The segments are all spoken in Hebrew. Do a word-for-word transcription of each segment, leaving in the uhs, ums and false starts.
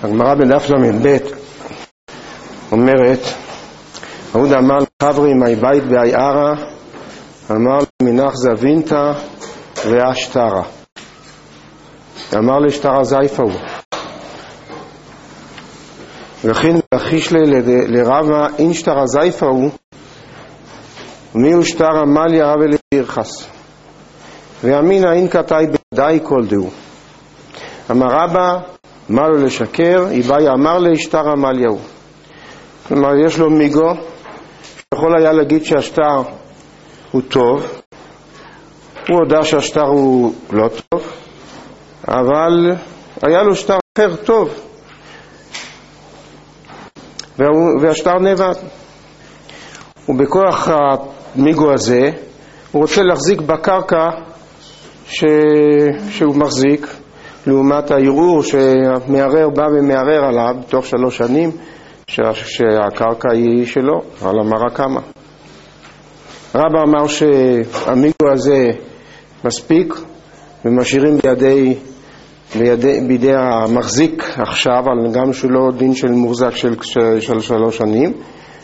הגמרא בדף למ"ב אומרת, אהוד אמר לחברי מי בית בעיירה, אמר למנח זבינתא ואשתרה, אמר לאשתרה זייפה הוא, וכן לחיש לי לרבה אין שתרה זייפה הוא, מי הוא שתרה מליה ולפרחס, ואמינה אין כתאי בדי כל דהו. אמר רבא, מה לו לשקר? איבאי אמר לאשתרה מליה הוא. כלומר, יש לו מיגו, שיכול היה להגיד שהשטר הוא טוב, הוא הודע שהשטר הוא לא טוב, אבל היה לו שטר אחר טוב, והשטר נאבד. ובכוח המיגו הזה, הוא רוצה להחזיק בקרקע ש... שהוא מחזיק, לעומת הערעור שהמערער בא ומערער עליו תוך שלוש שנים, שה... שהקרקע היא שלו, על המרה כמה. רבא אמר שהמיגו הזה מספיק, ומשאירים בידי, בידי, בידי המחזיק עכשיו, גם שהוא לא דין של מוחזק של, של, של שלוש שנים.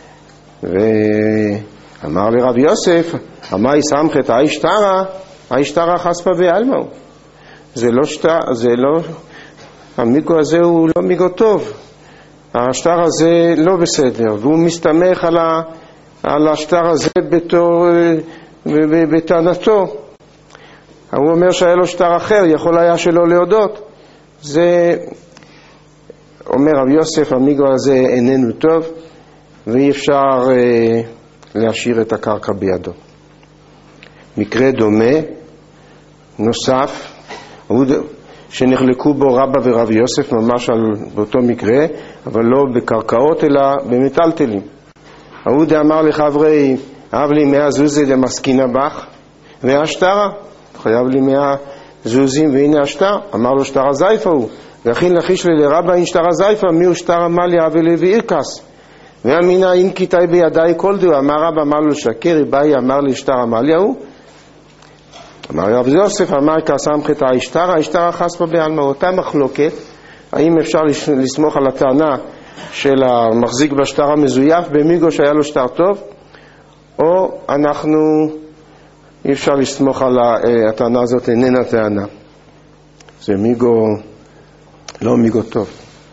ואמר לרב יוסף, אמי סמכת האשתרה, האשתרה חספה בעלמא. זה לא שטר, זה לא, המיגו הזה הוא לא מיגו טוב. השטר הזה לא בסדר, והוא מסתמך על, ה, על השטר הזה בתור, בטענתו. הוא אומר שהיה לו שטר אחר, יכול היה שלא להודות. זה, אומר רב יוסף, המיגו הזה איננו טוב, ואי אפשר אה, להשאיר את הקרקע בידו. מקרה דומה, נוסף, שנחלקו בו רבא ורב יוסף, ממש על באותו מקרה, אבל לא בקרקעות אלא במטלטלים. אהוד אמר לחברי, אהב לי מאה זוזי למסכינה בך, והשטרה, חייב לי מאה זוזים, והנה השטר, אמר לו שטרה זייפה הוא, והכין לחיש לי לרבא אין שטרה זייפה, מי הוא שטרה מליה ולווירקס, ואמינה אין כיתאי בידי כל דו, אמר רבא, אמר לו שקר, איבאי אמר לי שטרה מליה הוא, אמר רב יוסף, אמר כסמכת האשתרה, האשתרה חספה בעלמא. אותה מחלוקת, האם אפשר לסמוך על הטענה של המחזיק בשטר המזויף במיגו שהיה לו שטר טוב, או אנחנו אי אפשר לסמוך על הטענה הזאת, איננה טענה, זה מיגו לא מיגו טוב.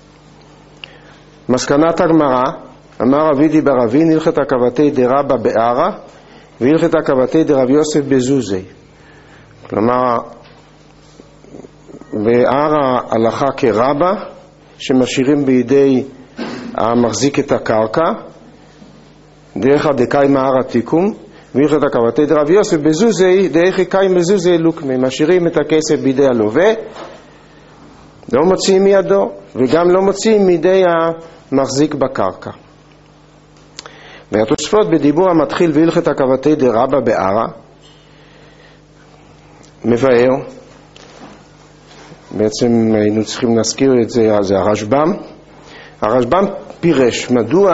מסקנת הגמרא, אמר רבידי ברבין, הלכת הכבתי דרבא בערה והלכת הכבתי דרב יוסף בזוזי. כלומר, בערה הלכה כרבא, שמשאירים בידי המחזיק את הקרקע, דרך דקאי מערה תיקום, והלכת הכבתי דרב יוסף בזוזי, דרך דקאי מזוזי לוקמי, משאירים את הכסף בידי הלווה, לא מוציאים מידו, וגם לא מוציאים מידי המחזיק בקרקע. והתוספות בדיבור המתחיל והלכת הכבתי דרבא בערה, מבאר, בעצם היינו צריכים להזכיר את זה, זה הרשב"ם. הרשב"ם פירש מדוע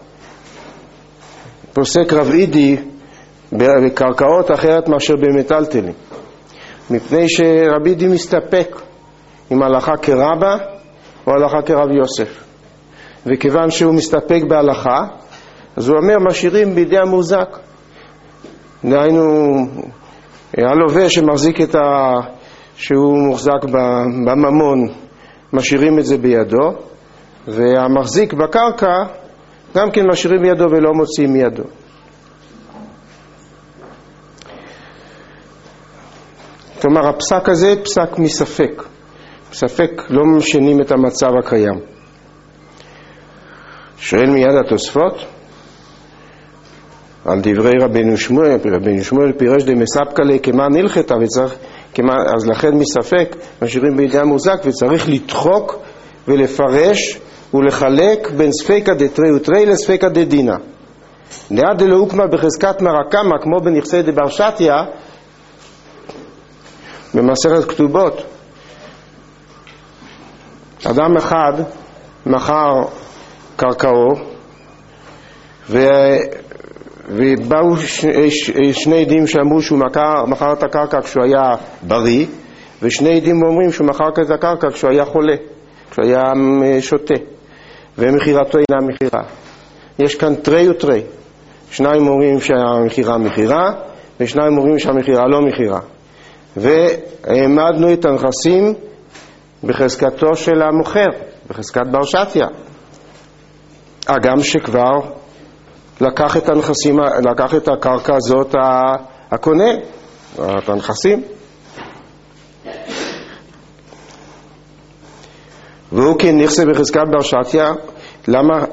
פוסק רב אידי בקרקעות אחרת מאשר במטלטלים, מפני שרב אידי מסתפק עם הלכה כרבא או הלכה כרב יוסף, וכיוון שהוא מסתפק בהלכה אז הוא אומר משאירים בידי המוחזק, דהיינו הלווה שמחזיק את ה... שהוא מוחזק בממון, משאירים את זה בידו, והמחזיק בקרקע גם כן משאירים בידו ולא מוציאים מידו. כלומר, הפסק הזה פסק מספק. ספק לא משנים את המצב הקיים. שואל מיד התוספות, על דברי רבנו שמואל, רבנו שמואל פירש דמספקא ליה כמה נלכתא, וצריך, אז לכן מספק משאירים בידי המוחזק, וצריך לדחוק ולפרש ולחלק בין ספקא דתרי ותרי לספקא דדינא. דעה דלא הוקמה בחזקת מרקמה, כמו בנכסי דבר שתיה, במסכת כתובות. אדם אחד מכר קרקעו, ו... ובאו שני, שני עדים שאמרו שהוא מכר, מכר את הקרקע כשהוא היה בריא, ושני עדים אומרים שהוא מכר את הקרקע כשהוא היה חולה. כשהוא היה שותה, ומחירתו אינה מחירה. יש כאן תרי ותרי. שניים אומרים שהמחירה מחירה, ושניים אומרים שהמחירה לא מחירה. והעמדנו את הנכסים בחזקתו של המוכר, בחזקת בר שתיה. אגם שכבר לקח את הנכסים, לקח את הקרקע הזאת הקונה, את הנכסים. והוא כנכסה בחזקת בר שתיה, למה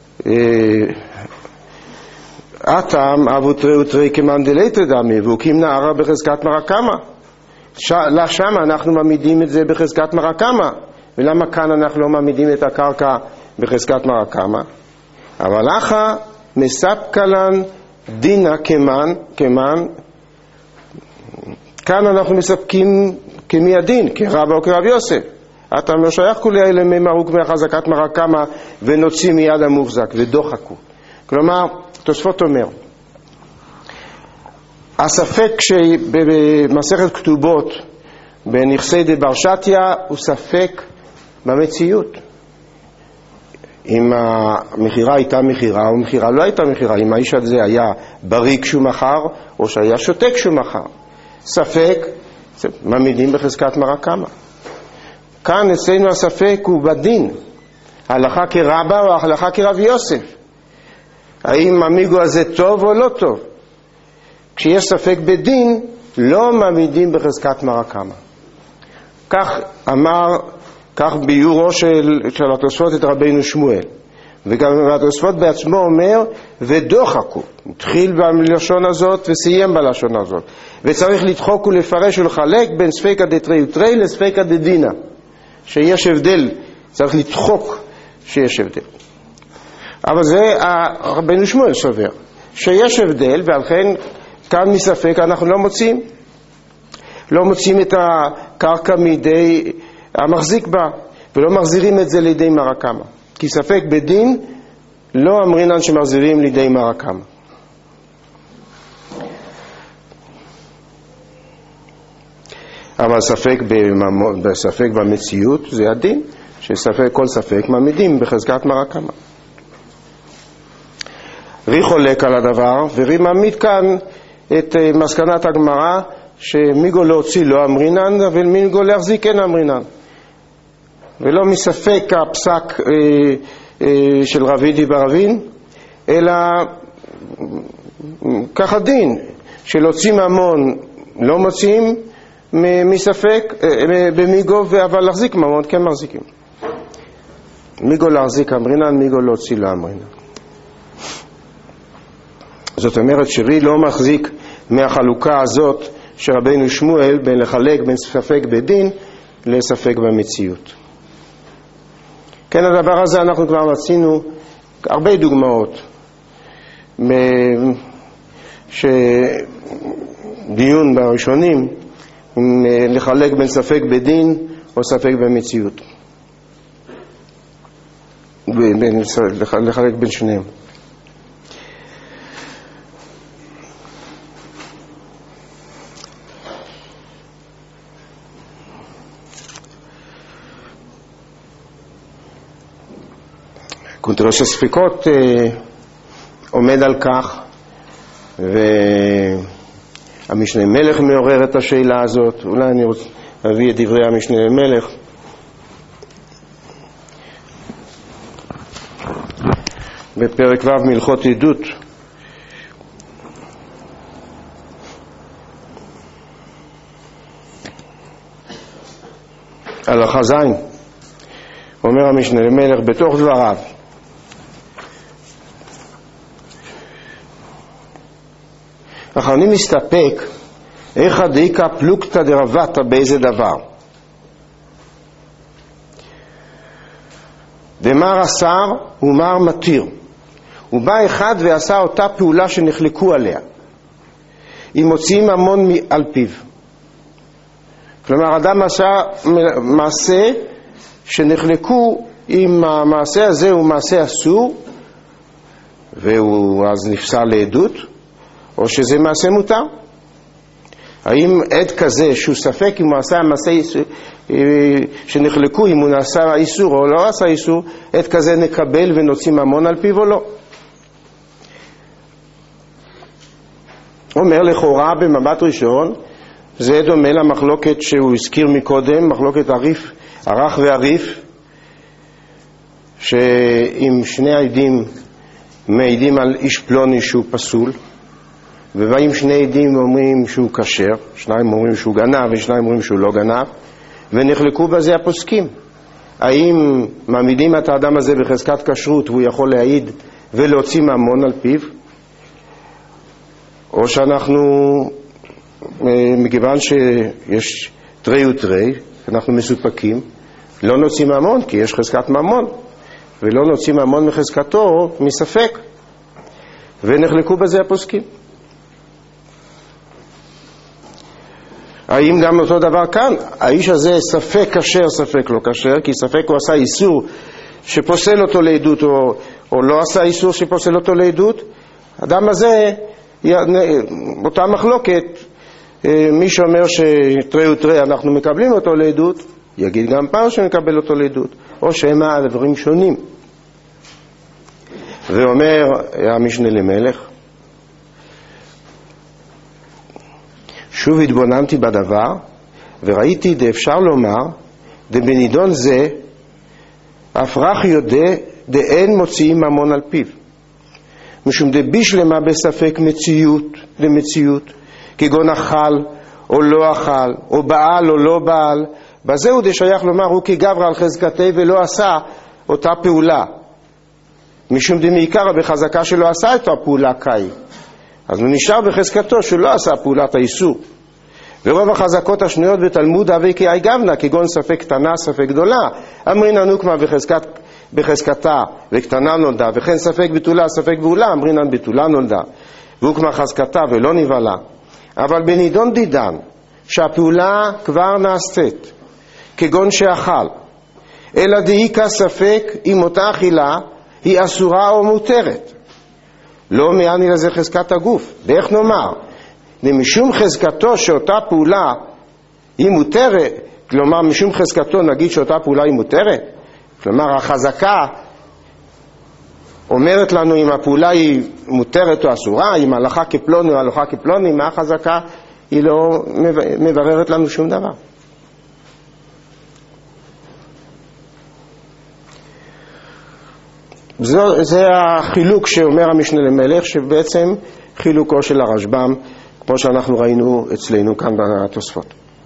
אתם אבו תרי ותרי כמאן דלייתא דמי, והוא כמנערה בחזקת מרקמה. שם אנחנו מעמידים את זה בחזקת מרקמה. ולמה כאן אנחנו לא מעמידים את הקרקע בחזקת מרקמה? אבל אחא מספקא לן דינא כמאן, כמאן, כאן אנחנו מספקים כמי הדין, כרבא או כרב יוסף. אתה לא שייך כולי אלה ממרוק מהחזקת מרקמה ונוציא מיד המוחזק ודוחקו. כלומר, תוספות אומר, הספק שבמסכת כתובות בנכסי דבר שתיה הוא ספק במציאות. אם המחירה הייתה מחירה או מחירה לא הייתה מחירה, אם האיש הזה היה בריא כשהוא מחר או שהיה שותה כשהוא מחר. ספק, מעמידים בחזקת מרקמה. כאן אצלנו הספק הוא בדין, הלכה כרבא או הלכה כרב יוסף. האם המיגו הזה טוב או לא טוב? כשיש ספק בדין, לא מעמידים בחזקת מרקמה. כך אמר, כך ביורו של, של התוספות את רבינו שמואל. וגם התוספות בעצמו אומר, ודוחקו. התחיל בלשון הזאת וסיים בלשון הזאת. וצריך לדחוק ולפרש ולחלק בין ספקא דתרי ותרי לספקא דדינא. שיש הבדל, צריך לדחוק שיש הבדל. אבל זה רבינו שמואל סובר, שיש הבדל, ולכן כאן מספק אנחנו לא מוצאים. לא מוצאים את הקרקע מידי המחזיק בה, ולא מחזירים את זה לידי מרקמה. כי ספק בדין לא אמרינן שמחזירים לידי מרקמה. אבל ספק, בספק במציאות זה הדין, שספק כל ספק מעמידים בחזקת מרקמה. רי חולק על הדבר, ורי מעמיד כאן את מסקנת הגמרא, שמיגו להוציא לא אמרינן, אבל מיגו להחזיק אין אמרינן. ולא מספק הפסק אה, אה, של רבידי ברבין, אלא ככה דין, שלהוציא ממון לא מוצאים מספק אה, במיגו, אבל להחזיק ממון כן מחזיקים. מיגו להחזיק אמרינן, מיגו להוציא לא אמרינן. זאת אומרת שרי לא מחזיק מהחלוקה הזאת שרבינו שמואל בין לחלק בין ספק בדין לספק במציאות. כן, הדבר הזה אנחנו כבר מצינו הרבה דוגמאות שדיון בראשונים לחלק בין ספק בדין או ספק במציאות, לחלק בין שניהם. קונטרוס הספקות אה, עומד על כך, והמשנה מלך מעורר את השאלה הזאת. אולי אני רוצה להביא את דברי המשנה מלך. בפרק ו' מלכות עדות. הלכה ז', אומר המשנה למלך בתוך דבריו, אך אני מסתפק איך דאיכא פלוגתא דרבתא באיזה דבר, ומר אסר ומר מתיר, ובא אחד ועשה אותה פעולה שנחלקו עליה, אם מוציאים המון על פיו. כלומר, אדם עשה מעשה שנחלקו אם המעשה הזה הוא מעשה אסור והוא אז נפסל לעדות, או שזה מעשה מותר. האם עד כזה שהוא ספק אם הוא עשה מעשה שנחלקו, אם הוא נעשה איסור או לא עשה איסור, עד כזה נקבל ונוציא ממון על פיו או לא? אומר לכאורה במבט ראשון, זה דומה למחלוקת שהוא הזכיר מקודם, מחלוקת עריף, ערך ועריף, שאם שני העדים מעידים על איש פלוני שהוא פסול, ובאים שני עדים ואומרים שהוא כשר, שניים אומרים שהוא גנב ושניים אומרים שהוא לא גנב, ונחלקו בזה הפוסקים. האם מעמידים את האדם הזה בחזקת כשרות והוא יכול להעיד ולהוציא ממון על פיו, או שאנחנו, מכיוון שיש תרי ותרי, אנחנו מסופקים, לא נוציא ממון כי יש חזקת ממון, ולא נוציא ממון מחזקתו מספק, ונחלקו בזה הפוסקים. האם גם אותו דבר כאן? האיש הזה ספק כשר, ספק לא כשר, כי ספק הוא עשה איסור שפוסל אותו לעדות, או, או לא עשה איסור שפוסל אותו לעדות. האדם הזה, אותה מחלוקת, מי שאומר שתרי ותרי אנחנו מקבלים אותו לעדות, יגיד גם פעם שמקבל אותו לעדות, או שהם הדברים שונים. ואומר המשנה למלך, שוב התבוננתי בדבר וראיתי דאפשר לומר דבנידון זה הפרח יודע דאין מוציאים ממון על פיו, משום דבישלמה בספק מציאות למציאות, כגון אכל או לא אכל, או בעל או לא בעל, בזהו דשייך לומר הוא כגבר על חזקתי ולא עשה אותה פעולה, משום דמעיקר בחזקה שלא עשה את הפעולה קאי, אז הוא נשאר בחזקתו שלא עשה פעולת האיסור. ורוב החזקות השנויות בתלמוד הווי כאי גבנה, כגון ספק קטנה ספק גדולה, אמרינן הוקמה בחזקת, בחזקתה וקטנה נולדה, וכן ספק בתולה ספק בעולה, אמרינן בתולה נולדה והוקמה חזקתה ולא נבעלה. אבל בנידון דידן שהפעולה כבר נעשית, כגון שאכל, אלא דאיקה ספק אם אותה אכילה היא אסורה או מותרת, לא מעני לזה חזקת הגוף. ואיך נאמר? משום חזקתו שאותה פעולה היא מותרת, כלומר משום חזקתו נגיד שאותה פעולה היא מותרת, כלומר החזקה אומרת לנו אם הפעולה היא מותרת או אסורה, אם הלכה כפלוני או הלכה כפלוני, מה החזקה? היא לא מבררת לנו שום דבר. זה, זה החילוק שאומר המשנה למלך, שבעצם חילוקו של הרשב"ם, כמו שאנחנו ראינו אצלנו כאן בתוספות.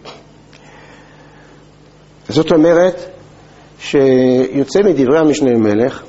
זאת אומרת שיוצא מדברי המשנה למלך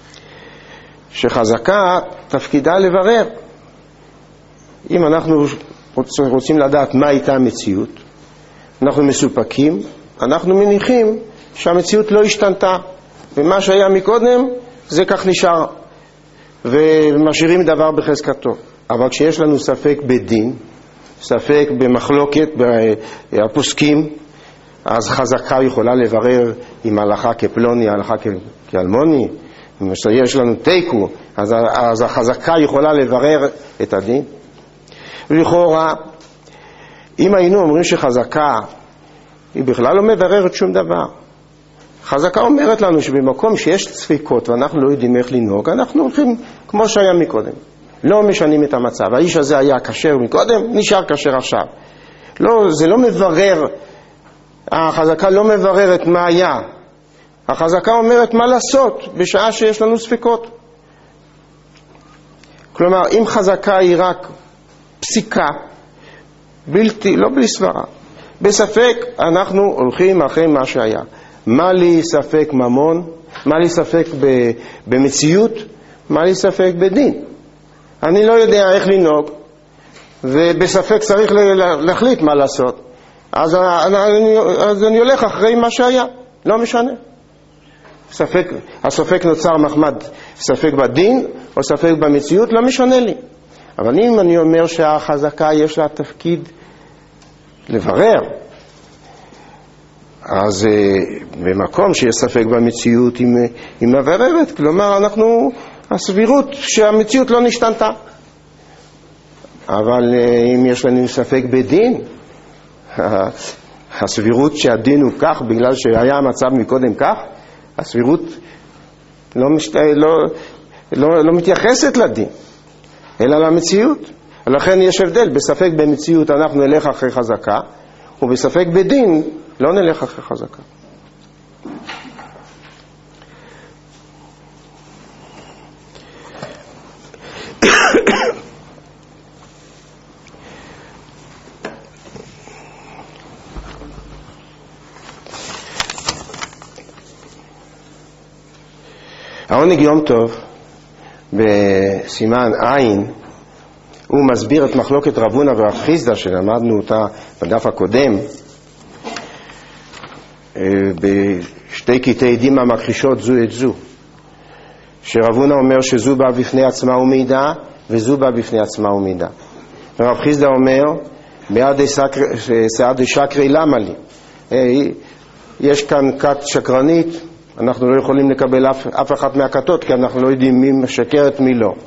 שחזקה תפקידה לברר. אם אנחנו רוצים לדעת מה הייתה המציאות, אנחנו מסופקים, אנחנו מניחים שהמציאות לא השתנתה, ומה שהיה מקודם זה כך נשאר, ומשאירים דבר בחזקתו. אבל כשיש לנו ספק בדין, ספק במחלוקת בפוסקים, אז חזקה יכולה לברר אם הלכה כפלוני, הלכה כאלמוני. אם יש לנו תיקו, אז, אז החזקה יכולה לברר את הדין. ולכאורה, אם היינו אומרים שחזקה היא בכלל לא מבררת שום דבר, חזקה אומרת לנו שבמקום שיש ספיקות ואנחנו לא יודעים איך לנהוג, אנחנו הולכים כמו שהיה מקודם, לא משנים את המצב. האיש הזה היה כשר מקודם, נשאר כשר עכשיו. לא, זה לא מברר, החזקה לא מבררת מה היה, החזקה אומרת מה לעשות בשעה שיש לנו ספיקות. כלומר, אם חזקה היא רק פסיקה, בלתי, לא בלי סברה, בספק אנחנו הולכים אחרי מה שהיה. מה לי ספק ממון, מה לי ספק במציאות, מה לי ספק בדין. אני לא יודע איך לנהוג, ובספק צריך להחליט מה לעשות. אז אני, אז אני הולך אחרי מה שהיה, לא משנה. ספק, הספק נוצר מחמד ספק בדין או ספק במציאות, לא משנה לי. אבל אם אני אומר שהחזקה יש לה תפקיד לברר, אז במקום שיש ספק במציאות היא מבררת, כלומר אנחנו, הסבירות שהמציאות לא נשתנתה. אבל אם יש לנו ספק בדין, הסבירות שהדין הוא כך בגלל שהיה המצב מקודם כך, הסבירות לא, משת... לא, לא, לא מתייחסת לדין אלא למציאות. לכן יש הבדל, בספק במציאות אנחנו נלך אחרי חזקה, ובספק בדין לא נלך אחרי חזקה. העונג יום טוב בסימן עין הוא מסביר את מחלוקת רב הונא ורב חיסדא שלמדנו אותה בדף הקודם בשתי קטעי דין המכחישות זו את זו, שרב הונא אומר שזו בא בפני עצמה ומידה וזו בא בפני עצמה ומידה, ורב חיסדא אומר סעדי שקרי למה לי, יש כאן כת שקרנית, אנחנו לא יכולים לקבל אף, אף אחת מהכתות כי אנחנו לא יודעים מי משקרת מי לא.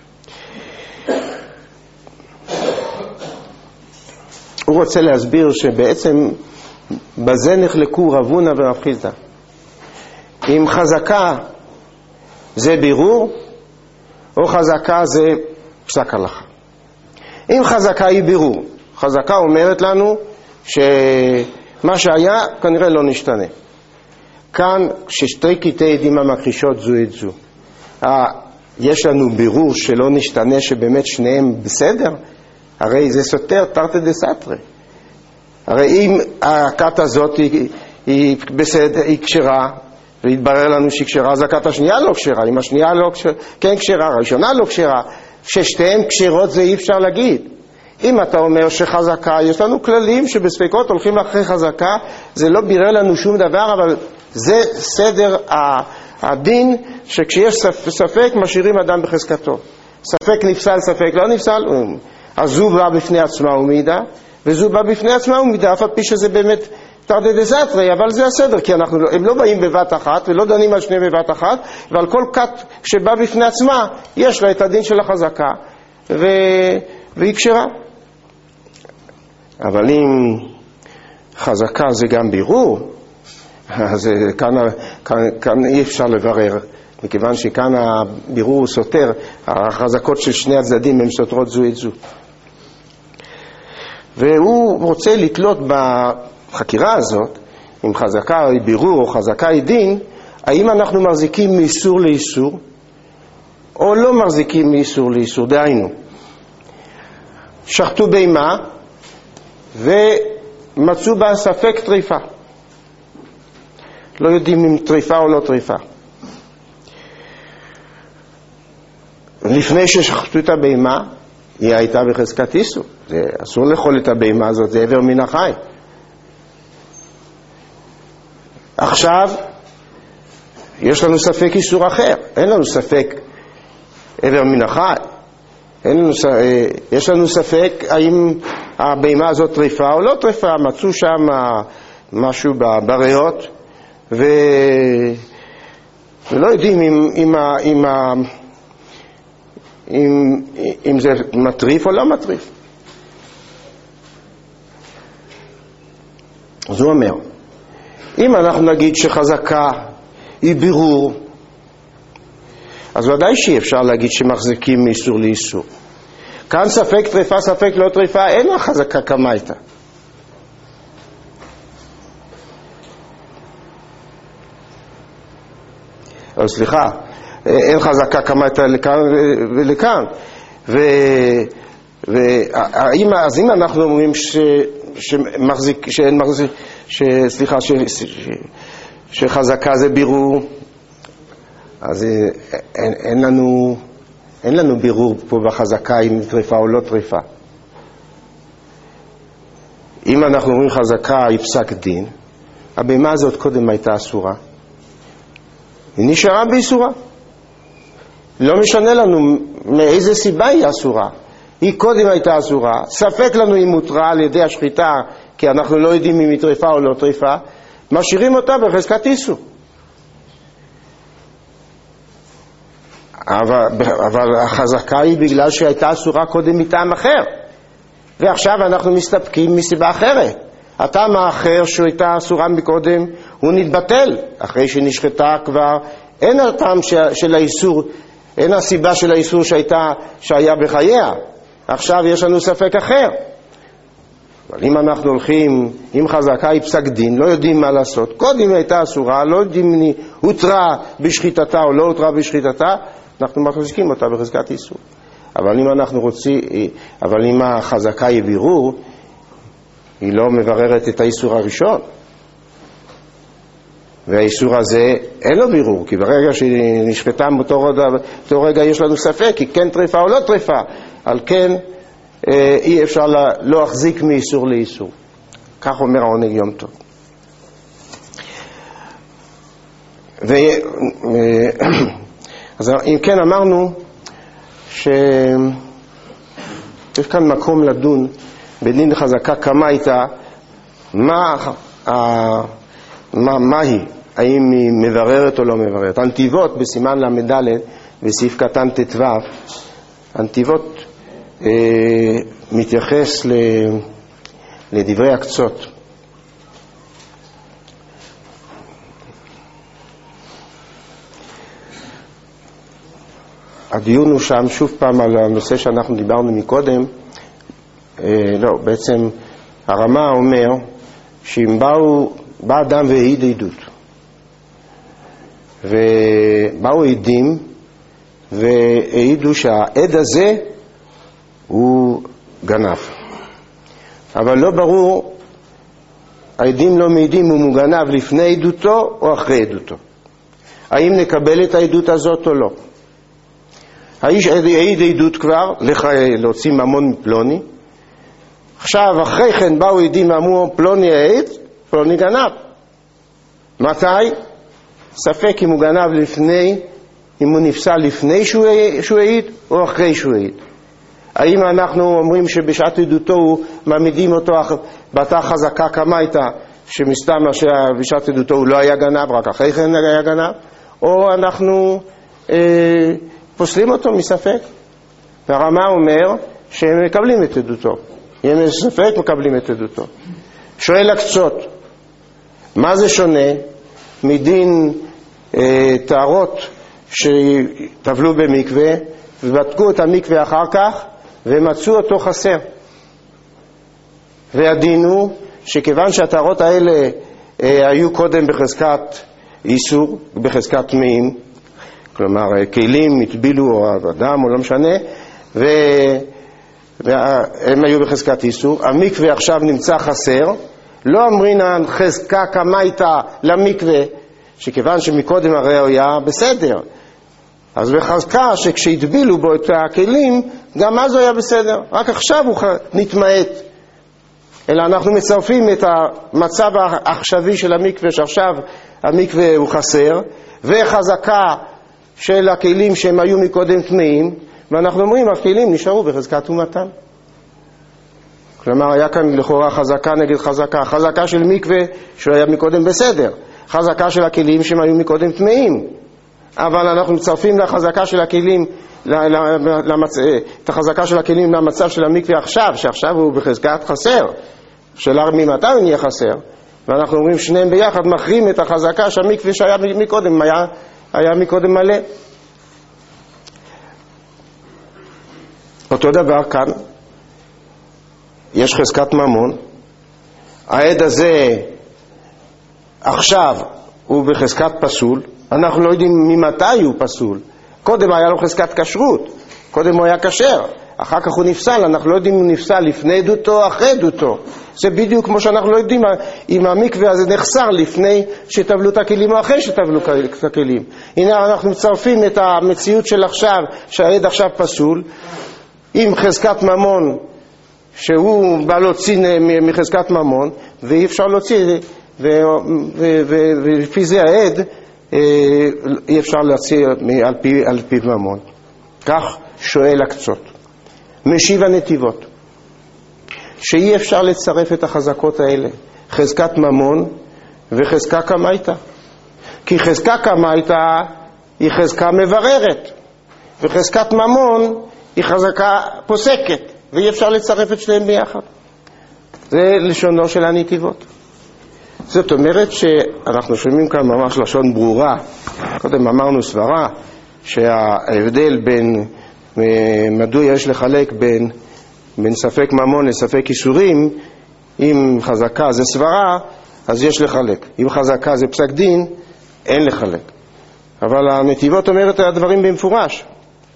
הוא רוצה להסביר שבעצם בזה נחלקו רב הונא ורב חיסדא. אם חזקה זה בירור או חזקה זה פסק הלכה. אם חזקה היא בירור, חזקה אומרת לנו שמה שהיה כנראה לא נשתנה. כאן ששתי קטעי דין המכחישות זו את זו, יש לנו בירור שלא נשתנה שבאמת שניהם בסדר, הרי זה סותר תרתי דסתרי. הרי אם הכת הזאת היא, היא בסדר, היא כשרה, והתברר לנו שהיא כשרה, אז הכת השנייה לא כשרה, אם השנייה לא כשרה, כן כשרה, הראשונה לא כשרה, ששתיהן כשרות זה אי אפשר להגיד. אם אתה אומר שחזקה, יש לנו כללים שבספקות הולכים אחרי חזקה, זה לא בירר לנו שום דבר, אבל זה סדר הדין, שכשיש ספק משאירים אדם בחזקתו. ספק נפסל, ספק לא נפסל, אז זו בא בפני עצמה ומידה, וזו בא בפני עצמה ומידה, אף על פי שזה באמת תרתי דסתרי, אבל זה הסדר, כי אנחנו, הם לא באים בבת אחת, ולא דנים על שני בבת אחת, ועל כל כת שבא בפני עצמה, יש לה את הדין של החזקה, ו... והיא כשרה. אבל אם חזקה זה גם בירור, אז כאן, כאן, כאן אי אפשר לברר, מכיוון שכאן הבירור הוא סותר, החזקות של שני הצדדים הן סותרות זו את זו. והוא רוצה לתלות בחקירה הזאת, אם חזקה היא בירור או חזקה היא דין, האם אנחנו מחזיקים מאיסור לאיסור, או לא מחזיקים מאיסור לאיסור, דהיינו. שחטו בהמה ומצאו בה ספק טריפה, לא יודעים אם טריפה או לא טריפה. לפני ששחטו את הבהמה היא הייתה בחזקת איסור, זה אסור לאכול את הבהמה הזאת, זה עבר מן החי. עכשיו יש לנו ספק איסור אחר, אין לנו ספק עבר מן החי, אין לנו, יש לנו ספק האם הבהמה הזאת טריפה או לא טריפה. מצאו שם משהו בריאות ו... ולא יודעים אם, אם, אם, אם, אם זה מטריף או לא מטריף. אז הוא אומר, אם אנחנו נגיד שחזקה היא בירור, אז ודאי שאי אפשר להגיד שמחזיקים מאיסור לאיסור. כאן ספק טריפה, ספק לא טריפה, אין לה חזקה כמה הייתה. או סליחה, אין חזקה כמה הייתה לכאן ולכאן. ו... והאם, אז אם אנחנו אומרים ש... שמחזיק, שאין מחזיק, ש... סליחה, ש... ש... שחזקה זה בירור, אז אין, אין לנו, אין לנו בירור פה בחזקה אם טריפה או לא טריפה. אם אנחנו אומרים חזקה היא פסק דין, הבהמה הזאת קודם הייתה אסורה, היא נשארה באיסורה. לא משנה לנו מאיזה סיבה היא אסורה. היא קודם הייתה אסורה, ספק לנו אם מותרה על ידי השחיטה, כי אנחנו לא יודעים אם היא טריפה או לא טריפה, משאירים אותה בחזקת איסור. אבל, אבל החזקה היא בגלל שהייתה אסורה קודם מטעם אחר, ועכשיו אנחנו מסתפקים מסיבה אחרת. הטעם האחר שהייתה אסורה מקודם, הוא נתבטל. אחרי שנשחטה כבר, אין הטעם של האיסור, אין הסיבה של האיסור שהייתה, שהיה בחייה. עכשיו יש לנו ספק אחר. אבל אם אנחנו הולכים, אם חזקה היא פסק דין, לא יודעים מה לעשות. קודם היא הייתה אסורה, לא יודעים אם היא הותרה בשחיטתה או לא הותרה בשחיטתה, אנחנו מחזיקים אותה בחזקת איסור. אבל אם אנחנו רוצים, אבל אם החזקה היא בירור, היא לא מבררת את האיסור הראשון. והאיסור הזה אין לו בירור, כי ברגע שהיא נשחטה באותו רגע, רגע יש לנו ספק, היא כן טריפה או לא טריפה. על כן אה, אי אפשר לה, לא להחזיק מאיסור לאיסור. כך אומר העונג יום טוב. ו, אה, אז אם כן אמרנו שיש כאן מקום לדון בדין חזקה כמה הייתה, מה, אה, מה, מה היא, האם היא מבררת או לא מבררת. הנתיבות בסימן למדלת בסעיף קטן תתו, הנתיבות אה, מתייחס ל, לדברי הקצות. הדיון הוא שם שוב פעם על הנושא שאנחנו דיברנו מקודם. אה, לא, בעצם הרמה אומר שאם באו, בא אדם והעיד עדות, ובאו עדים והעידו שהעד הזה הוא גנב, אבל לא ברור, העדים לא מעידים אם הוא גנב לפני עדותו או אחרי עדותו. האם נקבל את העדות הזאת או לא? האיש העיד עדות כבר להוציא ממון מפלוני, עכשיו אחרי כן באו עדים ואמרו פלוני העיד, פלוני גנב. מתי? ספק אם הוא גנב לפני, אם הוא נפסל לפני שהוא העיד או אחרי שהוא העיד. האם אנחנו אומרים שבשעת עדותו הוא מעמידים אותו באתה חזקה כמה הייתה, שמסתמה שבשעת עדותו הוא לא היה גנב, רק אחרי כן היה גנב, או אנחנו אה, פוסלים אותו מספק? והרמה אומר שהם מקבלים את עדותו, אם יש ספק מקבלים את עדותו. שואל הקצות, מה זה שונה מדין אה, תארות שטבלו במקווה ובדקו את המקווה אחר כך ומצאו אותו חסר? והדין הוא שכיוון שהתארות האלה אה, היו קודם בחזקת איסור, בחזקת טמאים, כלומר כלים הטבילו או אדם או לא משנה, ו... והם היו בחזקת איסור, המקווה עכשיו נמצא חסר, לא אמרינן חזקה כמה הייתה למקווה, שכיוון שמקודם הרי הוא היה בסדר, אז בחזקה שכשהטבילו בו את הכלים גם אז הוא היה בסדר, רק עכשיו הוא נתמעט. אלא אנחנו מצרפים את המצב העכשווי של המקווה, שעכשיו המקווה הוא חסר, וחזקה של הכלים שהם היו מקודם טמאים, ואנחנו אומרים הכלים נשארו בחזקת טומאתם. כלומר היה כאן לכאורה חזקה נגד חזקה, חזקה של מקווה שהוא היה מקודם בסדר, חזקה של הכלים שהם היו מקודם טמאים, אבל אנחנו מצרפים לחזקה של הכלים, למצ... את החזקה של הכלים למצב של המקווה עכשיו, שעכשיו הוא בחזקת חסר, שאלה ממתי הוא נהיה חסר, ואנחנו אומרים שניהם ביחד מכרים את החזקה שהמקווה שהיה מקודם היה, היה מקודם מלא. אותו דבר כאן, יש חזקת ממון, העד הזה עכשיו הוא בחזקת פסול, אנחנו לא יודעים ממתי הוא פסול. קודם היה לו חזקת כשרות, קודם הוא היה כשר, אחר כך הוא נפסל, אנחנו לא יודעים אם הוא נפסל לפני עדותו או אחרי עדותו. זה בדיוק כמו שאנחנו לא יודעים אם המקווה הזה נחסר לפני שטבלו את הכלים או אחרי שטבלו את הכלים. הנה אנחנו מצרפים את המציאות של עכשיו, שהעד עכשיו פסול, עם חזקת ממון שהוא בא להוציא מחזקת ממון ואי אפשר להוציא, ולפי זה העד אי אפשר להוציא על פי, על פי ממון. כך שואל הקצות. משיב הנתיבות שאי אפשר לצרף את החזקות האלה, חזקת ממון וחזקה כמה הייתה, כי חזקה כמה הייתה היא חזקה מבררת וחזקת ממון היא חזקה פוסקת, ואי אפשר לצרף את שניהם ביחד. זה לשונו של הנתיבות. זאת אומרת שאנחנו שומעים כאן ממש לשון ברורה. קודם אמרנו סברה שההבדל בין מדוע יש לחלק בין, בין ספק ממון לספק איסורים, אם חזקה זה סברה אז יש לחלק, אם חזקה זה פסק דין אין לחלק. אבל הנתיבות אומרת הדברים במפורש.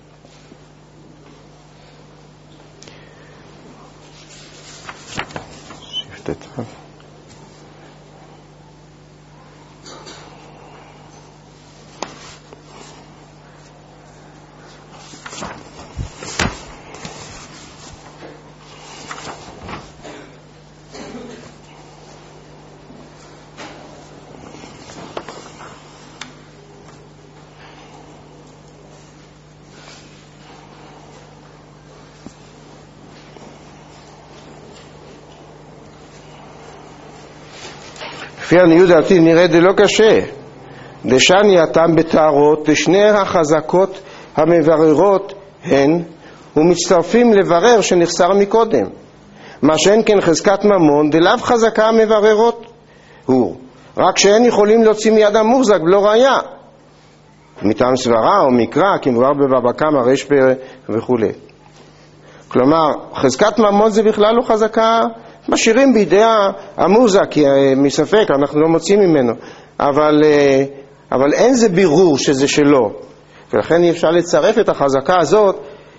לפי עניות דעתי נראה דלא קשה. דשני הטעם בתארות, לשני החזקות המבררות הן, ומצטרפים לברר שנחסר מקודם. מה שאין כן חזקת ממון, דלאו חזקה המבררות הוא. רק שהן יכולים להוציא מיד המוחזק בלא ראיה. מטעם סברה או מקרא, כי מדובר בבבא קמא, רש וכו'. כלומר, חזקת ממון זה בכלל לא חזקה, משאירים בידי המוחזק, כי מספק אנחנו לא מוצאים ממנו, אבל, אבל אין זה בירור שזה שלו, ולכן אי אפשר לצרף את החזקה הזאת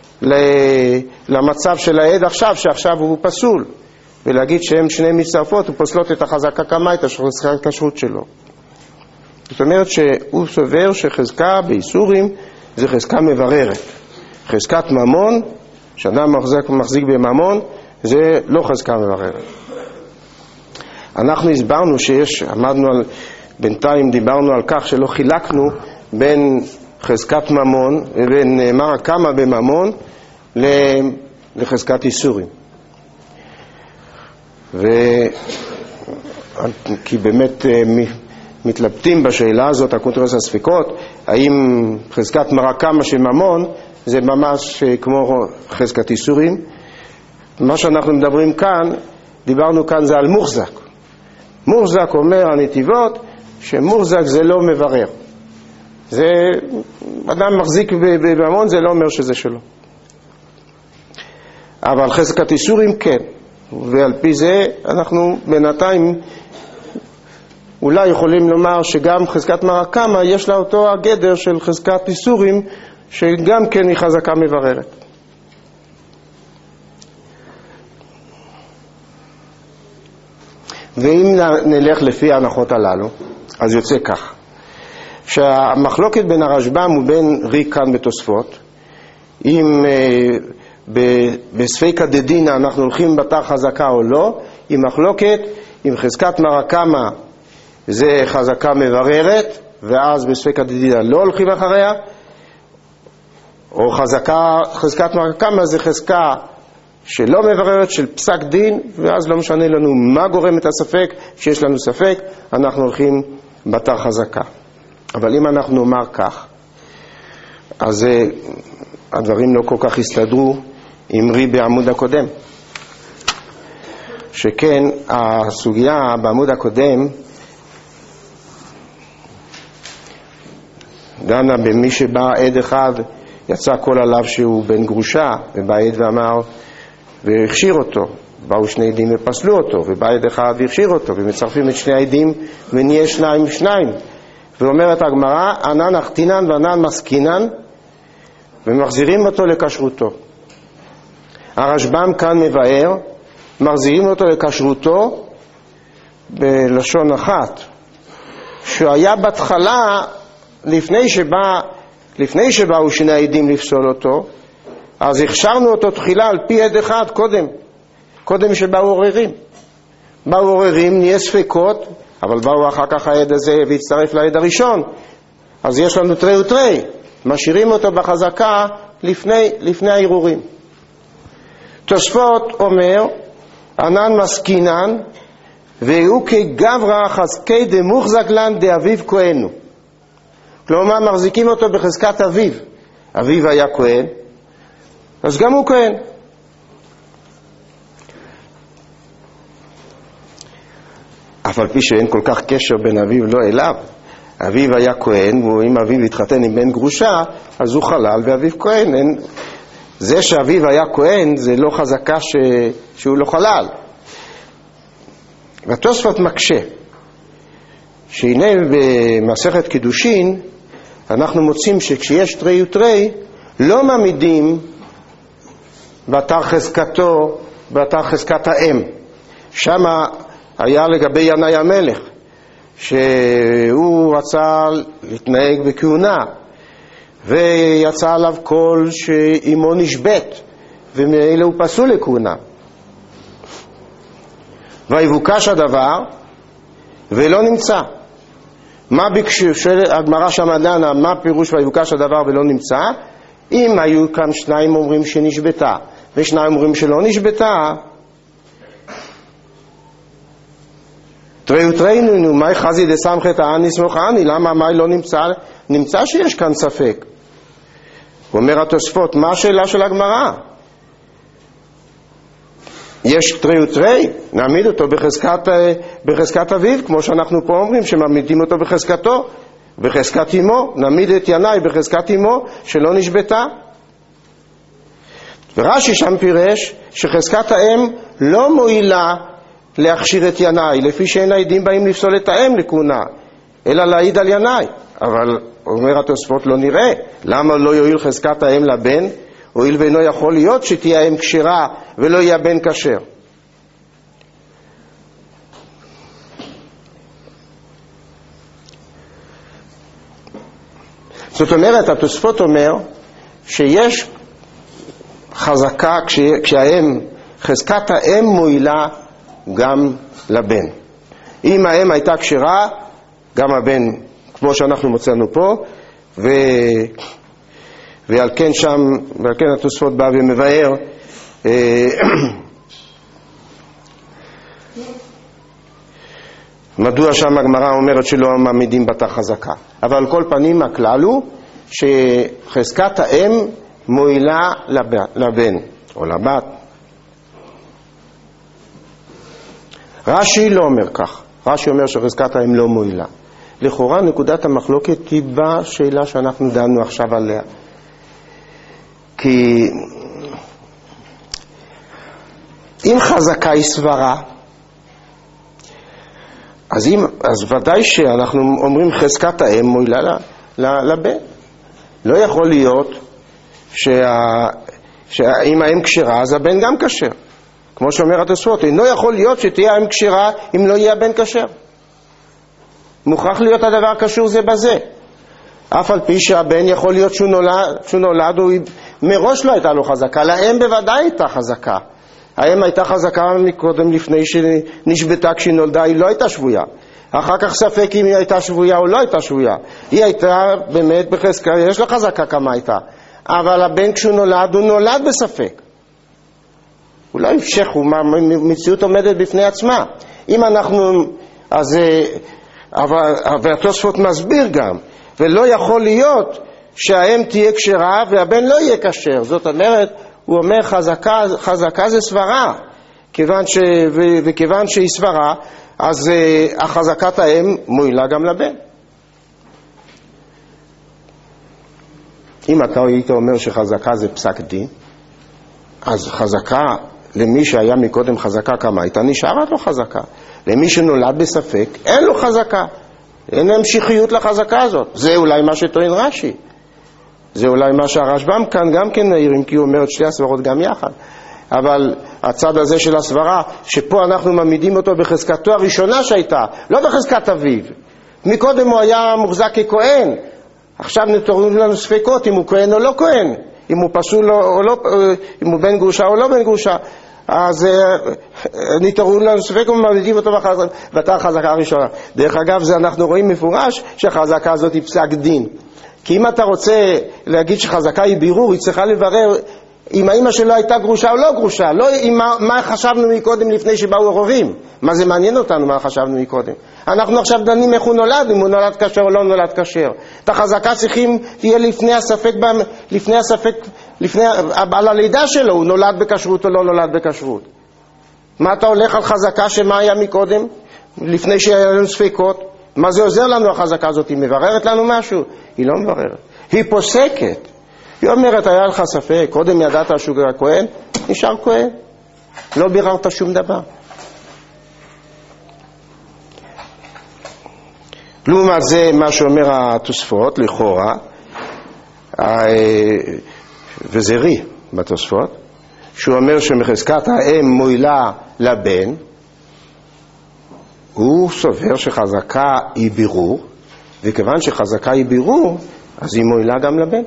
למצב של העד עכשיו, שעכשיו הוא פסול, ולהגיד שהם שני מצטרפות ופוסלות את החזקה כמה, את הכשרות שלו. זאת אומרת שהוא סובר שחזקה באיסורים זה חזקה מבררת. חזקת ממון, שאדם מחזיק, מחזיק בממון, זה לא חזקה מבררת. אנחנו הסברנו שיש, עמדנו על, בינתיים דיברנו על כך שלא חילקנו בין חזקת ממון ובין מרא קמא בממון לחזקת איסורים. ו... כי באמת מתלבטים בשאלה הזאת, הקונטרוס הספקות, האם חזקת מרא קמא של ממון זה ממש כמו חזקת איסורים. מה שאנחנו מדברים כאן, דיברנו כאן זה על מוחזק. מוחזק אומר הנתיבות שמוחזק זה לא מברר. זה, אדם מחזיק בממון זה לא אומר שזה שלו. אבל חזקת איסורים כן. ועל פי זה אנחנו בינתיים אולי יכולים לומר שגם חזקת מרא קמא יש לה אותו הגדר של חזקת איסורים שגם כן היא חזקה מבררת. ואם נלך לפי ההנחות הללו, אז יוצא כך, שהמחלוקת בין הרשב"ם ובין ריק כאן בתוספות, אם אה, בספיקא דדינא אנחנו הולכים בתר חזקה או לא, היא מחלוקת אם חזקת מרא קמא זה חזקה מבררת, ואז בספיקא דדינא לא הולכים אחריה, או חזקה, חזקת מרא קמא זה חזקה שלא מבררת, של פסק דין, ואז לא משנה לנו מה גורם את הספק, שיש לנו ספק, אנחנו הולכים בתר חזקה. אבל אם אנחנו נאמר כך, אז הדברים לא כל כך הסתדרו עם רי בעמוד הקודם. שכן הסוגיה בעמוד הקודם דנה במי שבא עד אחד, יצא כל עליו שהוא בן גרושה, ובא עד ואמר והכשיר אותו, באו שני עדים ופסלו אותו, ובא עד אחד והכשיר אותו, ומצרפים את שני העדים ונהיה שניים שניים. ואומרת הגמרא, ענן אחתינן וענן מסקינן, ומחזירים אותו לכשרותו. הרשב"ם כאן מבאר, מחזירים אותו לכשרותו בלשון אחת, שהיה בהתחלה, לפני שבא, לפני שבאו שני העדים לפסול אותו, אז הכשרנו אותו תחילה על פי עד אחד קודם, קודם שבאו עוררים. באו עוררים, נהיה ספקות, אבל באו אחר כך העד הזה והצטרף לעד הראשון, אז יש לנו תרי ותרי, משאירים אותו בחזקה לפני, לפני הערעורים. תוספות אומר, ענן מסקינן, והוא כגברא חזקי דמוחזק לן דאביו כהנו. כלומר, מחזיקים אותו בחזקת אביו. אביו היה כהן, אז גם הוא כהן. אף על פי שאין כל כך קשר בין אביו לא אליו. אביו היה כהן, ואם אביו התחתן עם בן גרושה, אז הוא חלל ואביו כהן. אין... זה שאביו היה כהן זה לא חזקה ש... שהוא לא חלל. והתוספות מקשה, שהנה במסכת קידושין אנחנו מוצאים שכשיש תרי ותרי לא מעמידים באתר חזקתו, באתר חזקת האם. שם היה לגבי ינאי המלך, שהוא רצה להתנהג בכהונה, ויצא עליו קול שאימו נשבט, ומאלה הוא פסול לכהונה. ויבוקש הדבר, ולא נמצא. מה ביקשו? הגמרא שם דנה, מה פירוש ויבוקש הדבר ולא נמצא? אם היו כאן שניים אומרים שנשבטה, ושניים אומרים שלא נשבטה, תרי ותרי נו, מאי חזי דסמכת העני סמוכני, למה מאי לא נמצא? נמצא שיש כאן ספק. אומר התוספות, מה השאלה של הגמרא? יש תרי ותרי, נעמיד אותו בחזקת, בחזקת אביו, כמו שאנחנו פה אומרים, שמעמידים אותו בחזקתו, בחזקת אמו, נעמיד את ינאי בחזקת אמו, שלא נשבטה. ורש"י שם פירש שחזקת האם לא מועילה להכשיר את ינאי, לפי שאין העדים באים לפסול את האם לכהונה, אלא להעיד על ינאי. אבל אומר התוספות לא נראה, למה לא יועיל חזקת האם לבן? הואיל ואינו יכול להיות שתהיה האם כשרה ולא יהיה בן כשר. זאת אומרת, התוספות אומר שיש חזקה כשהאם, חזקת האם מועילה גם לבן. אם האם הייתה כשרה, גם הבן, כמו שאנחנו מוצאנו פה, ו... ועל כן שם, ועל כן התוספות בא ומבאר מדוע שם הגמרא אומרת שלא מעמידים בתא חזקה. אבל על כל פנים הכלל הוא שחזקת האם מועילה לבן או לבת. רש"י לא אומר כך. רש"י אומר שחזקת האם לא מועילה. לכאורה נקודת המחלוקת היא בשאלה שאנחנו דנו עכשיו עליה. כי אם חזקה היא סברה, אז, אם, אז ודאי שאנחנו אומרים חזקת האם מועילה לבן. לא יכול להיות שה, שאם האם כשרה אז הבן גם כשר. כמו שאומר התוספות, אינו יכול להיות שתהיה האם כשרה אם לא יהיה הבן כשר. מוכרח להיות הדבר קשור זה בזה. אף על פי שהבן יכול להיות שהוא נולד, שהוא נולד הוא מראש לא הייתה לו חזקה, לאם בוודאי הייתה חזקה. האם הייתה חזקה מקודם לפני שנשבטה כשהיא נולדה, היא לא הייתה שבויה. אחר כך ספק אם היא הייתה שבויה או לא הייתה שבויה. היא הייתה באמת בחזקה, יש לה חזקה כמה הייתה. אבל הבן כשהוא נולד, הוא נולד בספק. הוא לא המשך, הוא מציאות עומדת בפני עצמה. אם אנחנו, אז, אבל, והתוספות מסביר גם, ולא יכול להיות שהאם תהיה כשרה והבן לא יהיה כשר. זאת אומרת, הוא אומר חזקה, חזקה זה סברה. כיוון ש, ו, וכיוון שהיא סברה, אז uh, החזקת האם מועילה גם לבן. אם אתה היית אומר שחזקה זה פסק דין, אז חזקה, למי שהיה מקודם חזקה כמה הייתה, נשארת לו חזקה. למי שנולד בספק, אין לו חזקה. אין המשכיות לחזקה הזאת. זה אולי מה שטוען רש"י. זה אולי מה שהרשב"ם כאן גם כן מעירים, כי הוא אומר את שתי הסברות גם יחד. אבל הצד הזה של הסברה, שפה אנחנו מעמידים אותו בחזקתו הראשונה שהייתה, לא בחזקת אביו. מקודם הוא היה מוחזק ככהן. עכשיו נתעוררו לנו ספקות אם הוא כהן או לא כהן, אם הוא פסול או לא, אם הוא בן גרושה או לא בן גרושה. אז נתעוררו לנו ספק ומעמידים אותו בתא החזקה הראשונה. דרך אגב, זה אנחנו רואים מפורש שהחזקה הזאת היא פסק דין. כי אם אתה רוצה להגיד שחזקה היא בירור, היא צריכה לברר אם האמא שלו הייתה גרושה או לא גרושה, לא מה, מה חשבנו מקודם לפני שבאו עורבים. מה זה מעניין אותנו מה חשבנו מקודם? אנחנו עכשיו דנים איך הוא נולד, אם הוא נולד כשר או לא נולד כשר. את החזקה צריכים תהיה לפני הספק, לפני הספק, לפני, על הלידה שלו, הוא נולד בכשרות או לא נולד בכשרות. מה אתה הולך על חזקה שמה היה מקודם? לפני שהיה לנו ספקות. מה זה עוזר לנו החזקה הזאת? היא מבררת לנו משהו? היא לא מבררת. היא פוסקת. היא אומרת, היה לך ספק, קודם ידעת שהוא כהן, נשאר כהן. לא ביררת שום דבר. לעומת זה, מה שאומר התוספות, לכאורה, וזה רי בתוספות, שהוא אומר שמחזקת האם מועילה לבן, הוא סובר שחזקה היא בירור, וכיוון שחזקה היא בירור, אז היא מועילה גם לבן.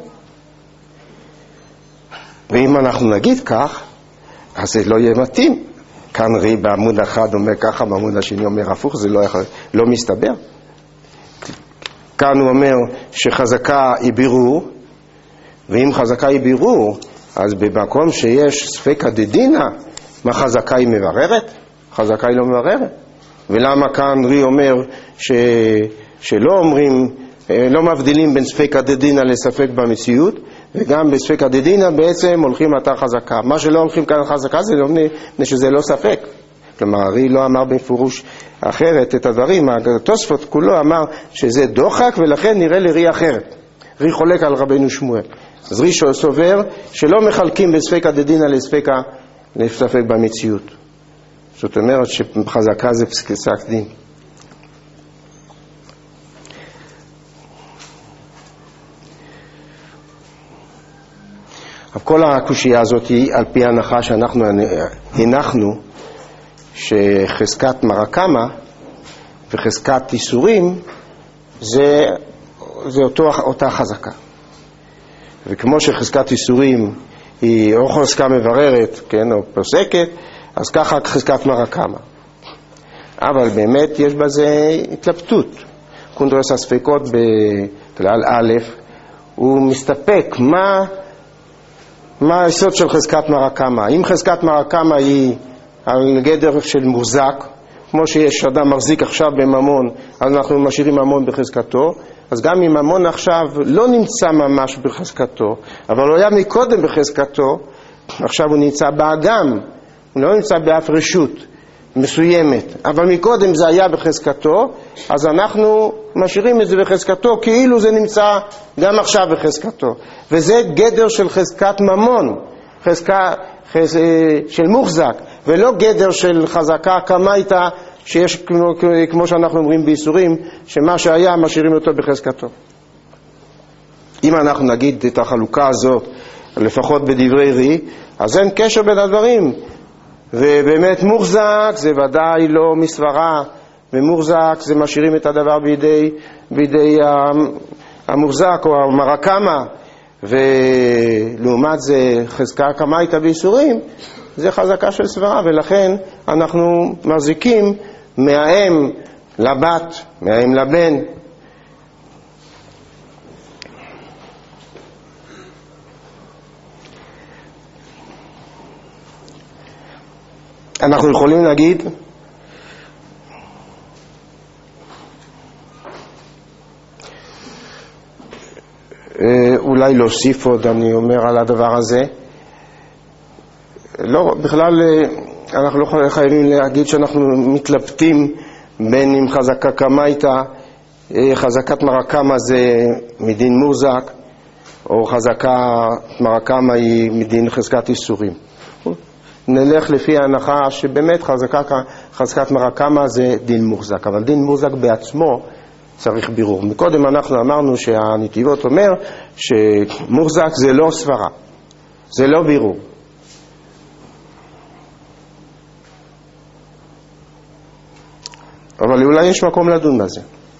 ואם אנחנו נגיד כך, אז זה לא יהיה מתאים. כאן רי בעמוד אחד אומר ככה, בעמוד השני אומר הפוך, זה לא, לא מסתבר. כאן הוא אומר שחזקה היא בירור, ואם חזקה היא בירור, אז במקום שיש ספקא דדינא, מה חזקה היא מבררת? חזקה היא לא מבררת. ולמה כאן רי אומר ש... שלא אומרים, לא מבדילים בין ספקא דדינא לספק במציאות, וגם בספקא דדינא בעצם הולכים אתה חזקה. מה שלא הולכים כאן חזקה זה לא מפני שזה לא ספק. כלומר, רי לא אמר בפירוש אחרת את הדברים, התוספות כולו אמר שזה דוחק ולכן נראה לרי אחרת. רי חולק על רבנו שמואל. אז רי סובר שלא מחלקים בספקא דדינא לספקא לספק במציאות. זאת אומרת שחזקה זה פסק דין. כל הקושייה הזאת היא על פי ההנחה שאנחנו הנחנו שחזקת מרקמה וחזקת איסורים זה, זה אותו, אותה חזקה. וכמו שחזקת איסורים היא או חזקה מבררת, כן, או פוסקת, אז ככה חזקת מרקמה. אבל באמת יש בזה התלבטות. קונדרס הספקות בכלל א', הוא מסתפק מה, מה היסוד של חזקת מרקמה. אם חזקת מרקמה היא על גדר של מוחזק, כמו שיש אדם מחזיק עכשיו בממון, אז אנחנו משאירים ממון בחזקתו, אז גם אם ממון עכשיו לא נמצא ממש בחזקתו, אבל הוא היה מקודם בחזקתו, עכשיו הוא נמצא באגם, הוא לא נמצא באף רשות מסוימת, אבל מקודם זה היה בחזקתו, אז אנחנו משאירים את זה בחזקתו כאילו זה נמצא גם עכשיו בחזקתו. וזה גדר של חזקת ממון, חזקה חז... של מוחזק, ולא גדר של חזקה כמה הייתה שיש, כמו, כמו שאנחנו אומרים באיסורים, שמה שהיה משאירים אותו בחזקתו. אם אנחנו נגיד את החלוקה הזאת, לפחות בדברי רי, אז אין קשר בין הדברים. ובאמת מוחזק זה ודאי לא מסברה, ומוחזק זה משאירים את הדבר בידי, בידי המוחזק או המרקמה, ולעומת זה חזקה כמה הייתה באיסורים, זה חזקה של סברה, ולכן אנחנו מחזיקים מהאם לבת, מהאם לבן. אנחנו יכולים להגיד אולי להוסיף עוד, אני אומר על הדבר הזה, לא, בכלל אנחנו לא חייבים להגיד שאנחנו מתלבטים בין אם חזקה כמה הייתה, חזקת מרקמה זה מדין מוחזק, או חזקה מרקמה היא מדין חזקת איסורים. נלך לפי ההנחה שבאמת חזקה, חזקת מרקמה זה דין מוחזק, אבל דין מוחזק בעצמו צריך בירור. מקודם אנחנו אמרנו שהנתיבות אומר שמוחזק זה לא סברה, זה לא בירור. אבל אולי יש מקום לדון בזה.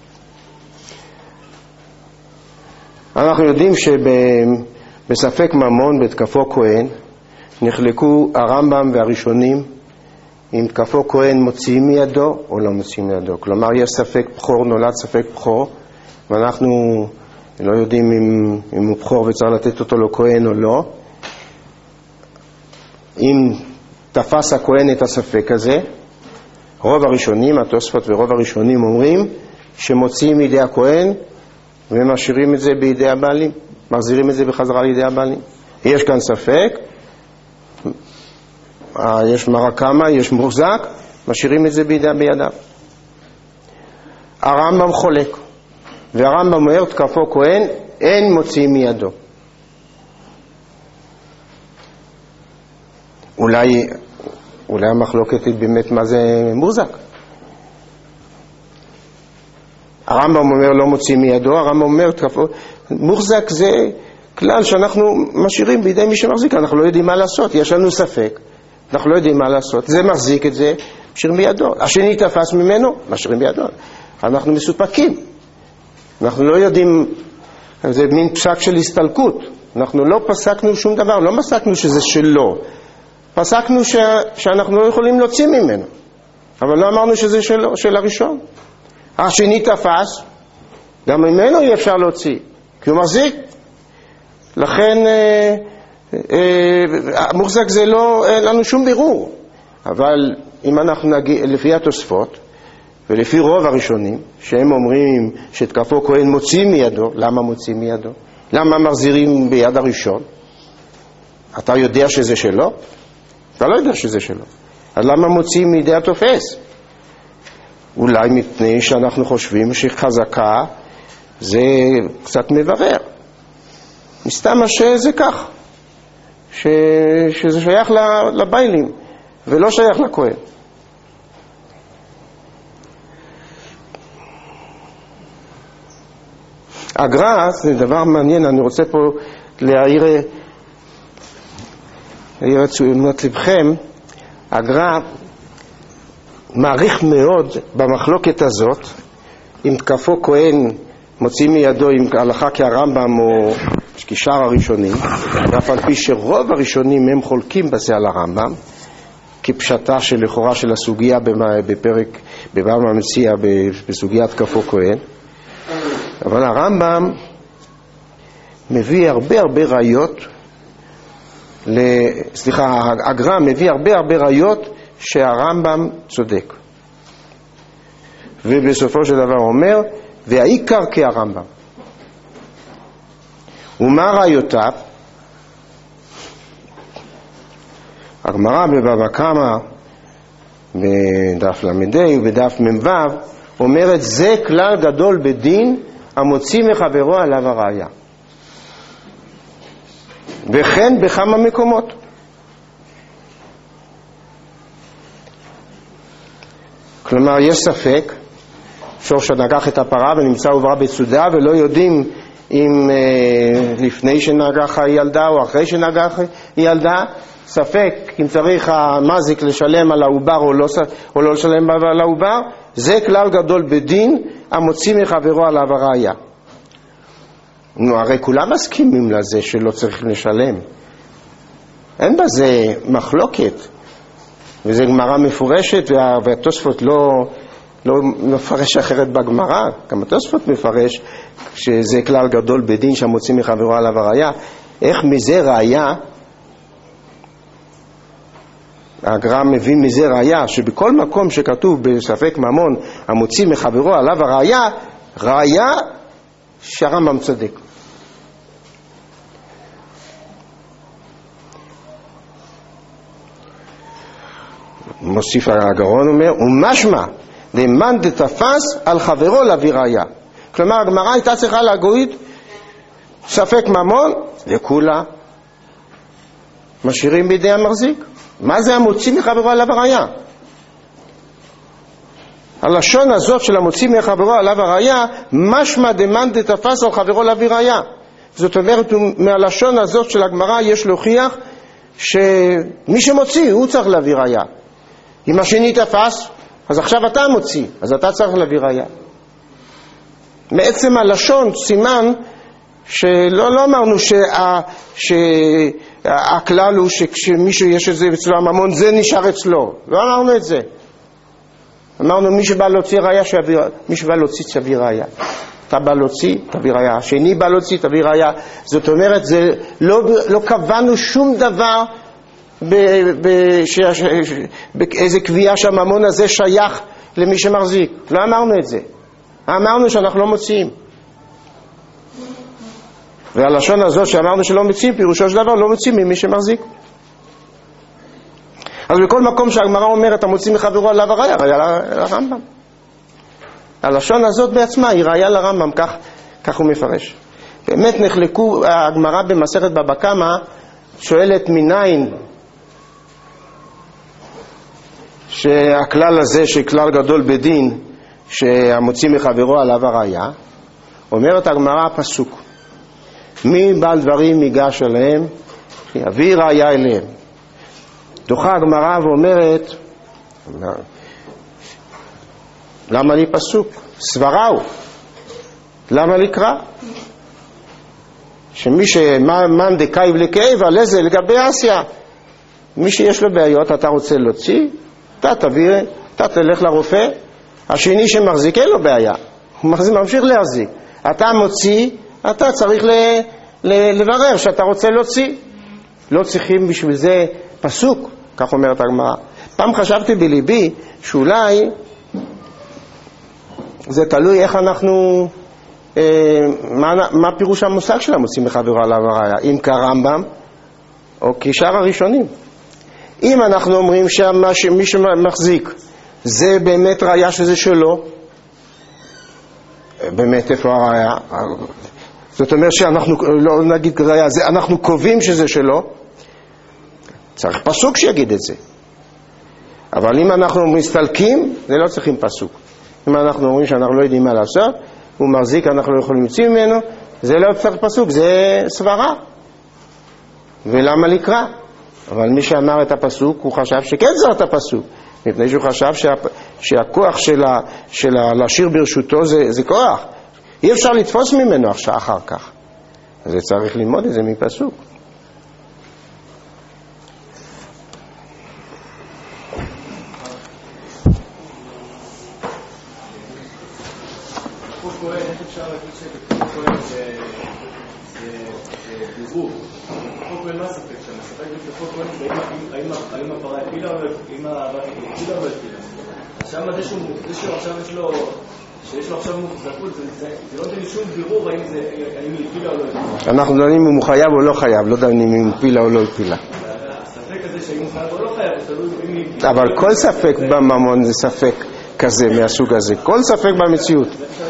אנחנו יודעים שבספק ממון בתקפו כהן נחלקו הרמב"ם והראשונים אם תקפו כהן מוציאים מידו או לא מוציאים מידו. כלומר יש ספק בחור, נולד ספק בחור, ואנחנו לא יודעים אם, אם הוא בחור וצריך לתת אותו לכהן או לא. אם תפס הכהן את הספק הזה, רוב הראשונים, התוספות ורוב הראשונים אומרים שמוציאים מידי הכהן ומשאירים את זה בידי הבעלים, מחזירים את זה בחזרה לידי הבעלים. יש כאן ספק, יש מרקמה, יש מוחזק, משאירים את זה בידי בידיו. הרמב"ם חולק, והרמב"ם אומר תקפו כהן אין מוציא מידו. אולי, אולי המחלוקת היא באמת מה זה מוחזק. הרמב"ם אומר לא מוציא מידו, הרמב"ם אומר תקפו, מוחזק זה כלל שאנחנו משאירים בידי מי שמחזיק, אנחנו לא יודעים מה לעשות, יש לנו ספק, אנחנו לא יודעים מה לעשות, זה מחזיק את זה, משאירים בידו, השני תפס ממנו, משאירים בידו, אנחנו מסופקים, אנחנו לא יודעים, זה מין פסק של הסתלקות, אנחנו לא פסקנו שום דבר, לא פסקנו שזה שלו, פסקנו ש... שאנחנו לא יכולים להוציא ממנו, אבל לא אמרנו שזה שלו, של הראשון. השני תפס, גם ממנו אי אפשר להוציא, כי הוא מחזיק. לכן אה, אה, מוחזק זה לא, אין לנו שום בירור. אבל אם אנחנו נגיד, לפי התוספות, ולפי רוב הראשונים, שהם אומרים שתקפו כהן מוציא מידו, למה מוציא מידו? למה מחזירים ביד הראשון? אתה יודע שזה שלו? אתה לא יודע שזה שלו. אז למה מוציא מידי התופס? אולי מפני שאנחנו חושבים שחזקה זה קצת מברר. מסתם שזה כך, ש... שזה שייך לביילים ולא שייך לכהן. הגר"א זה דבר מעניין, אני רוצה פה להעיר להעיר את תשומת לבכם. הגר"א מעריך מאוד במחלוקת הזאת, אם תקפו כהן מוציא מידו עם הלכה כהרמב"ם או כשאר הראשונים, ואף על פי שרוב הראשונים הם חולקים בזה על הרמב"ם, כפשטה של לכאורה של הסוגיה בפרק, בבבא מציעא בסוגיית תקפו כהן. אבל הרמב"ם מביא הרבה הרבה ראיות, סליחה, הגר"א מביא הרבה הרבה ראיות שהרמב"ם צודק. ובסופו של דבר אומר, והעיקר כהרמב"ם. ומה ראיותיו? הגמרא בבבא קמא בדף למדי ובדף מ"ו אומרת, זה כלל גדול בדין המוציא מחברו עליו הראיה. וכן בכמה מקומות. כלומר, יש ספק, שור שנגח את הפרה ונמצא עוברה בצודה, ולא יודעים אם אה, לפני שנגח הילדה או אחרי שנגח הילדה, ספק אם צריך המזיק לשלם על העובר או לא, או לא לשלם על העובר, זה כלל גדול בדין המוציא מחברו עליו הראיה. נו, הרי כולם מסכימים לזה שלא צריך לשלם. אין בזה מחלוקת. וזה גמרא מפורשת, וה, והתוספות לא, לא מפרש אחרת בגמרא. גם התוספות מפרש שזה כלל גדול בדין שהמוציא מחברו עליו הראיה. איך מזה ראיה, הגר"א מביא מזה ראיה, שבכל מקום שכתוב בספק ממון המוציא מחברו עליו הראיה, ראיה שהרמב"ם צודק. מוסיף הגאון אומר, ומשמע למאן דתפס על חברו להביא ראיה. כלומר, הגמרא הייתה צריכה להגיד ספק ממון, וכולה משאירים בידי המחזיק. מה זה המוציא מחברו עליו הראיה? הלשון הזאת של המוציא מחברו עליו הראיה, משמע למאן דתפס על חברו להביא ראיה. זאת אומרת, מהלשון הזאת של הגמרא יש להוכיח שמי שמוציא הוא צריך להביא ראיה. אם השני תפס, אז עכשיו אתה מוציא, אז אתה צריך להביא ראיה. מעצם הלשון סימן שלא לא אמרנו שה, שהכלל הוא שכשמישהו יש את זה אצלו הממון, זה נשאר אצלו. לא אמרנו את זה. אמרנו מי שבא להוציא ראיה, שיביא, מי שבא להוציא תביא ראיה. אתה בא להוציא, תביא ראיה. השני בא להוציא, תביא ראיה. זאת אומרת, זה לא, לא קבענו שום דבר באיזה קביעה שהממון הזה שייך למי שמחזיק. לא אמרנו את זה. אמרנו שאנחנו לא מוציאים. והלשון הזאת שאמרנו שלא מוציאים, פירושו של דבר לא מוציאים ממי שמחזיק. אז בכל מקום שהגמרא אומרת המוציא מחברו עליו הראיה, ראיה לרמב"ם. הלשון הזאת בעצמה היא ראיה לרמב"ם, כך, כך הוא מפרש. באמת נחלקו, הגמרא במסכת בבא קמא שואלת מניין שהכלל הזה שכלל גדול בדין שהמוציא מחברו עליו הראיה. אומרת הגמרא פסוק, מי בעל דברים ייגש אליהם יביא ראיה אליהם. דוחה הגמרא ואומרת למה לי פסוק? סברה הוא, למה לקרא? שמי שמאן דקייב לקייב על איזה לגבי אסיה, מי שיש לו בעיות אתה רוצה להוציא, אתה תביא, אתה תלך לרופא. השני שמחזיק אין לו בעיה, הוא ממשיך להחזיק, אתה מוציא, אתה צריך ל, ל, לברר שאתה רוצה להוציא. לא צריכים בשביל זה פסוק, כך אומרת הגמרא. פעם חשבתי בליבי שאולי זה תלוי איך אנחנו, אה, מה, מה פירוש המושג של המוציא מחברו עליו הראיה, אם כרמב"ם או כשאר הראשונים. אם אנחנו אומרים שמי שמחזיק זה באמת ראיה שזה שלו, באמת איפה הראיה? זאת אומרת שאנחנו לא נגיד ראיה, זה, אנחנו קובעים שזה שלו, צריך פסוק שיגיד את זה. אבל אם אנחנו מסתלקים, זה לא צריכים פסוק. אם אנחנו אומרים שאנחנו לא יודעים מה לעשות, הוא מחזיק, אנחנו לא יכולים להוציא ממנו, זה לא צריך פסוק, זה סברה. ולמה לקרא? אבל מי שאמר את הפסוק, הוא חשב שכן זאת הפסוק. מפני שהוא חשב שה, שהכוח שלה, שלה להשאיר ברשותו זה, זה כוח. אי אפשר לתפוס ממנו עכשיו אחר כך. אז זה צריך ללמוד את זה מפסוק. האם הפרה הפילה או לא הפילה? עכשיו זה שהוא עכשיו יש לו שיש לו עכשיו מוחזקות, זה לא נותן לי שום בירור האם היא הפילה או לא הפילה. אנחנו דנים אם הוא חייב או לא חייב, לא דנים אם הוא הפילה או לא הפילה. הספק הזה שאם הוא חייב או לא חייב, זה תלוי אם היא הפילה. אבל כל ספק בממון זה ספק כזה, מהסוג הזה. כל ספק במציאות.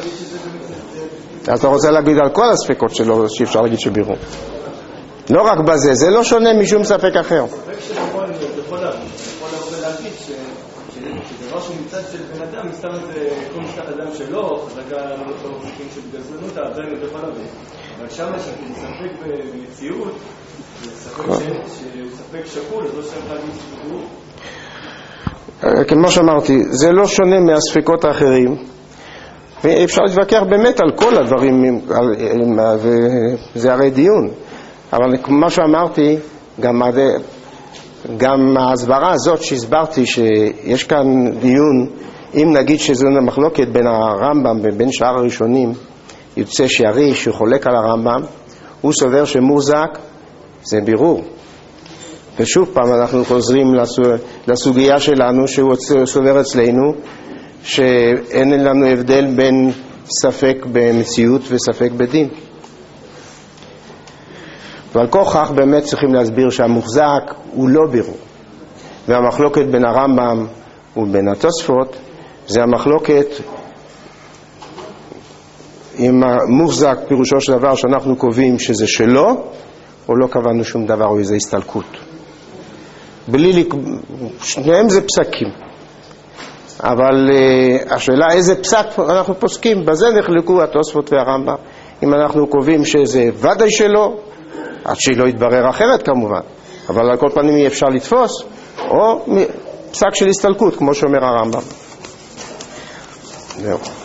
אתה רוצה להגיד על כל הספקות שלו, שאפשר להגיד שבירור. לא רק בזה, זה לא שונה משום ספק אחר. ספק שיכול לבוא ולהגיד שזה דבר שהוא מצד של בן אדם, מסתם זה כל משכת אדם שלו, חזקה לא מחזיקים של גזלנות, האדם יותר יכול להבין. אבל שם שזה ספק במציאות, זה ספק שהוא ספק שקול, אז לא שם להגיד שבירור. כמו שאמרתי, זה לא שונה מהספקות האחרים, ואפשר להתווכח באמת על כל הדברים, וזה הרי דיון. אבל כמו שאמרתי, גם, גם ההסברה הזאת שהסברתי שיש כאן דיון, אם נגיד שזו מחלוקת בין הרמב"ם ובין שאר הראשונים, יוצא שערי שחולק על הרמב"ם, הוא סובר שמוחזק זה בירור. ושוב פעם אנחנו חוזרים לסוגיה שלנו שהוא סובר אצלנו, שאין לנו הבדל בין ספק במציאות וספק בדין. ועל כוכך באמת צריכים להסביר שהמוחזק הוא לא בירור. והמחלוקת בין הרמב"ם ובין התוספות זה המחלוקת עם המוחזק פירושו של דבר שאנחנו קובעים שזה שלו או לא קבענו שום דבר או איזו הסתלקות. בלי, שניהם זה פסקים. אבל uh, השאלה איזה פסק אנחנו פוסקים, בזה נחלקו התוספות והרמב"ם. אם אנחנו קובעים שזה ודאי שלו, עד שלא יתברר אחרת כמובן, אבל על כל פנים אי אפשר לתפוס, או פסק של הסתלקות כמו שאומר הרמב"ם. זהו.